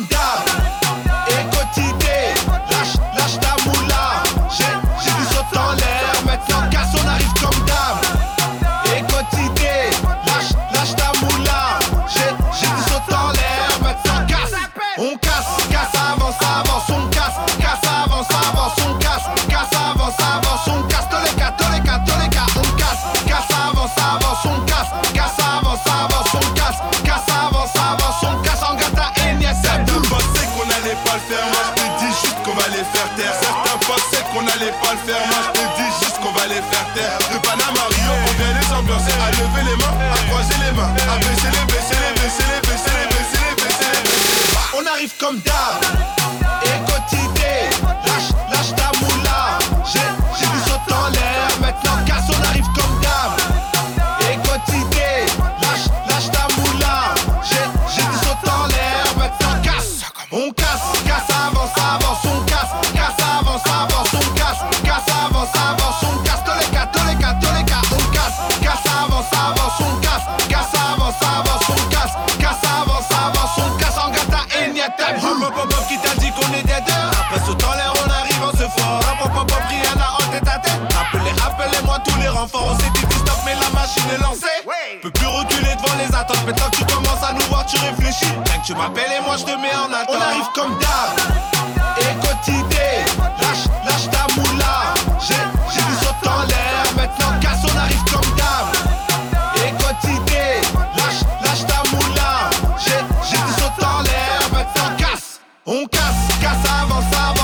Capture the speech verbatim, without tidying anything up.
comme d'hab. Écotidé, lâche, lâche ta moula. J'ai, j'ai du saut en l'air, maintenant casse, on arrive comme d'hab. Écotidé, lâche, lâche ta moula. J'ai, j'ai du saut en l'air, maintenant casse. On casse, casse, avance, avance, on casse. Casse, avance, avance, on casse. Casse, avance, avance, on casse. Tous les cas, tous les cas, tous les cas, on casse. Casse, avance, avance, on casse. Casse, avance, avance, on casse. Casse, avance, avance, on casse. En gata, Agnès, c'est Certains boum. pensaient qu'on allait pas le faire, moi je te dis juste qu'on va les faire taire. Certains pensaient qu'on allait pas le faire, moi je te dis juste qu'on va les faire taire. De Panama à Rio, on vient les ambiancer, à lever les mains, à croiser les mains, à baisser les, baisser les, baisser les, baisser les, baisser les, baisser les, baisser les. On arrive comme d'hab. Écotidé, lâche, lâche ta moula. J'ai, j'ai du saut en l'air, maintenant casse, on arrive comme d'hab. Écotidé, lâche, lâche ta moula. J'ai, j'ai du saut en l'air, maintenant casse. On casse, casse, avance, avance, on casse. Casse, avance, avance, on casse. Casse, avance, avance, on casse. Tous les cas, tous les cas, tous les cas, on casse. Casse, avance, avance, on casse. Casse, avance, avance, on casse. Casse, avance, avance, on casse. En gata, Agnès, t'as boum. Hop, hop, hop, qui t'a dit qu'on était deux? Après saut en l'air, on arrive, on se fort. Hop, hop, hop, hop, Rihanna en tête à tête. Appelez, appelez-moi tous les renforts. On s'est dit stop, mais la machine est lancée. Peux plus reculer devant les attentes. Maintenant que tu commences à nous voir, tu réfléchis. Rien que tu m'appelles et moi je te mets en attente. On arrive comme d'hab. Écotidé, lâche, lâche ta moula. J'ai, j'ai du saut en l'air, maintenant casse, on arrive comme d'hab. Écotidé, lâche, lâche ta moula. J'ai, j'ai du saut en l'air, maintenant casse. On casse, casse, avance, avance.